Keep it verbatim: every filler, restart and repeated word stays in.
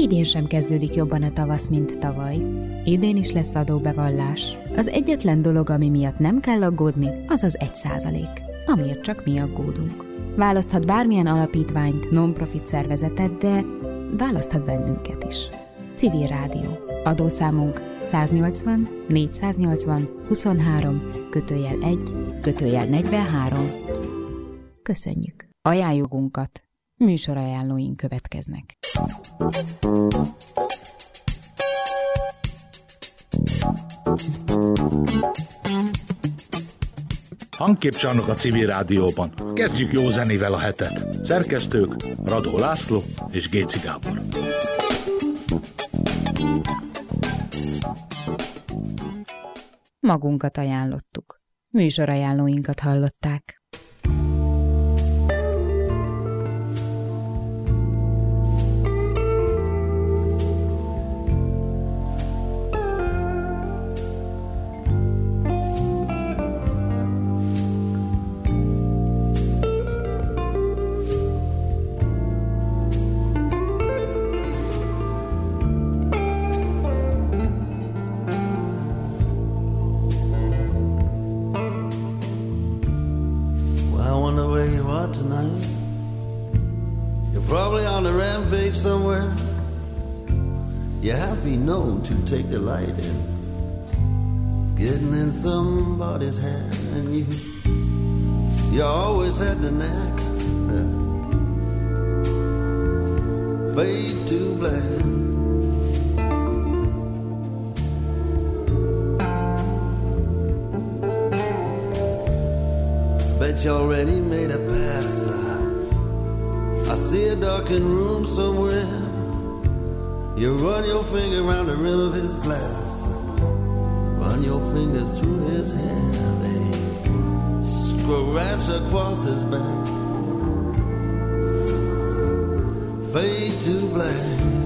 Idén sem kezdődik jobban a tavasz, mint tavaly. Idén is lesz adóbevallás. Az egyetlen dolog, ami miatt nem kell aggódni, az az egy százalék, amiért csak mi aggódunk. Választhat bármilyen alapítványt, non-profit szervezetet, de választhat bennünket is. Civil Rádió. Adószámunk száznyolcvan négyszáznyolcvan huszonhárom kötőjel egy kötőjel negyvenhárom. Köszönjük. Ajánljogunkat. Műsorajánlóink következnek. Hangképcsarnok a Civil Rádióban. Kezdjük jó zenével a hetet. Szerkesztők Radó László és Géci Gábor. Magunkat ajánlottuk. Műsorajánlóinkat hallották. Somewhere you have been known to take delight in getting in somebody's hair, and you you always had the knack. Fade to black. Bet you already made a pass. I see a darkened room somewhere. You run your finger around the rim of his glass. Run your fingers through his hair. They scratch across his back. Fade to black.